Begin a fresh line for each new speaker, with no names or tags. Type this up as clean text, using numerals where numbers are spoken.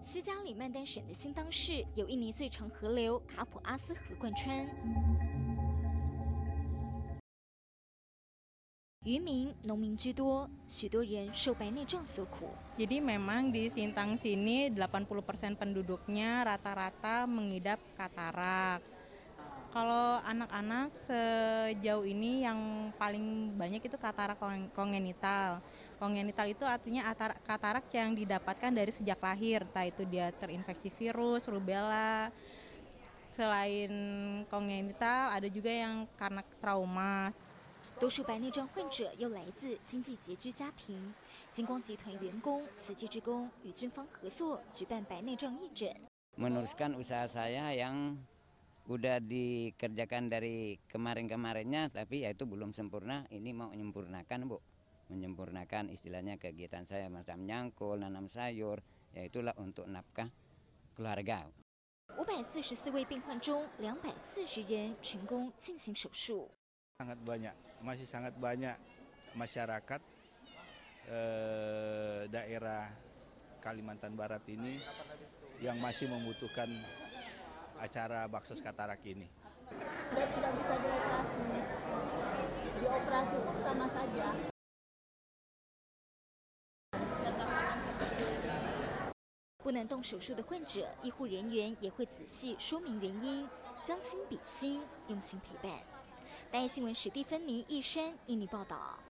西加里曼丹省的新当市有印尼最长河流卡普阿斯河贯穿，渔民、农民居多，许多人受白内障所苦。
Jadi memang di Sintang sini 80% penduduknya rata-rata mengidap katarak. Kalau anak-anak sejauh ini yang paling banyak itu katarak kongenital. Kongenital itu artinya katarak yang didapatkan dari sejak lahir, entah itu dia terinfeksi virus, rubella. Selain kongenital, ada juga yang karena trauma.
多数白内障患者又来自经济拮据家庭。金光集团员工、慈济志工与军方合作举办白内障义诊。
Meneruskan usaha saya yang udah dikerjakan dari kemarin-kemarinnya, tapi ya itu belum sempurna. Ini mau menyempurnakan, Bu. Menyempurnakan istilahnya kegiatan saya macam nyangkul, nanam sayur, ya itulah untuk nafkah keluarga.
544位病患中，240人成功进行手术。
Sangat banyak, masih sangat banyak masyarakat daerah Kalimantan Barat ini yang masih membutuhkan acara baksos katarak ini.
Sudah tidak bisa dioperasi, dioperasi pun sama saja.
不能动手术的患者，医护人员也会仔细说明原因，将心比心，用心陪伴。大爱新闻史蒂芬妮、易山印尼报道。